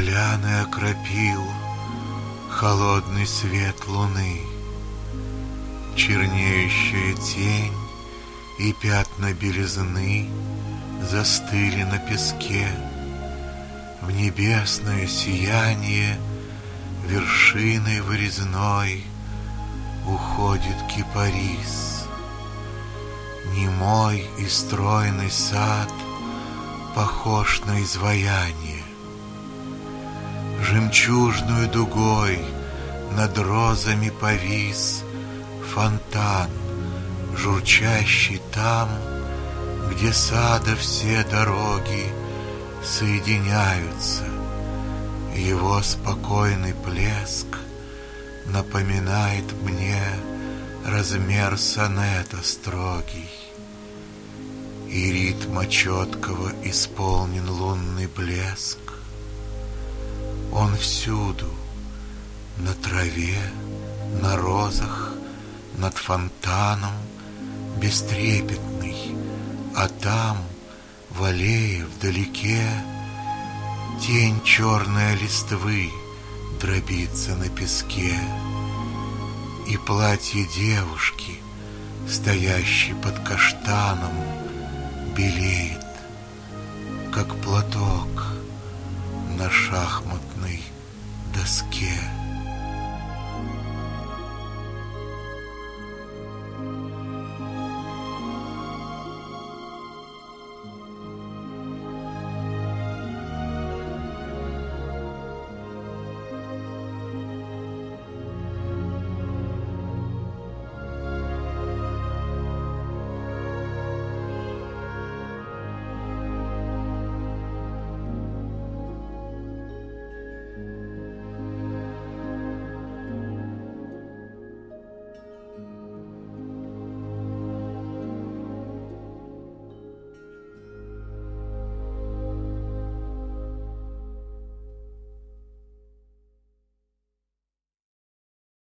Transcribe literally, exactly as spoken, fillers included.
Поляны окропил холодный свет луны. Чернеющая тень и пятна белизны застыли на песке. В небесное сияние вершиной вырезной уходит кипарис. Немой и стройный сад похож на изваяние. Жемчужную дугой над розами повис фонтан, журчащий там, где сада все дороги соединяются. Его спокойный плеск напоминает мне размер сонета строгий, и ритма четкого исполнен лунный блеск. Он всюду, на траве, на розах, над фонтаном, бестрепетный, а там, в аллее вдалеке, тень черной листвы дробится на песке, и платье девушки, стоящей под каштаном, белеет, как платок на шахматной доске.